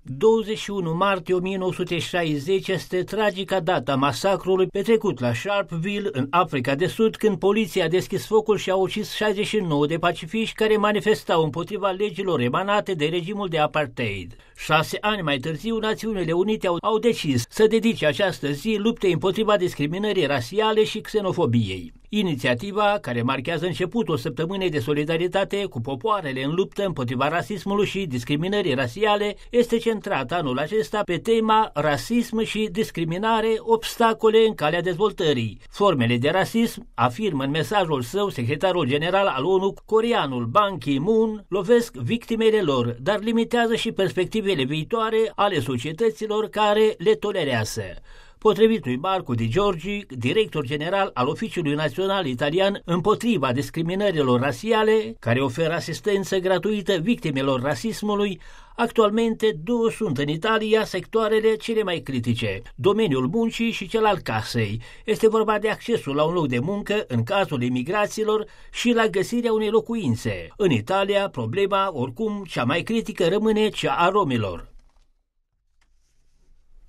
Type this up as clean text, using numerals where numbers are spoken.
21 martie 1960 este tragica dată a masacrului petrecut la Sharpeville, în Africa de Sud, când poliția a deschis focul și a ucis 69 de pacifiști care manifestau împotriva legilor emanate de regimul de apartheid. 6 ani mai târziu, Națiunile Unite au decis să dedice această zi luptei împotriva discriminării rasiale și xenofobiei. Inițiativa, care marchează începutul săptămânii de solidaritate cu popoarele în luptă împotriva rasismului și discriminării rasiale, este centrată anul acesta pe tema rasism și discriminare, obstacole în calea dezvoltării. Formele de rasism, afirmă în mesajul său secretarul general al ONU, coreanul Ban Ki-moon, lovesc victimele lor, dar limitează și perspectivele viitoare ale societăților care le tolerează. Potrivit lui Marco Di Giorgi, director general al Oficiului Național Italian împotriva discriminărilor rasiale, care oferă asistență gratuită victimelor rasismului, actualmente două sunt în Italia sectoarele cele mai critice, domeniul muncii și cel al casei. Este vorba de accesul la un loc de muncă în cazul imigraților și la găsirea unei locuințe. În Italia, problema, oricum, cea mai critică rămâne cea a romilor.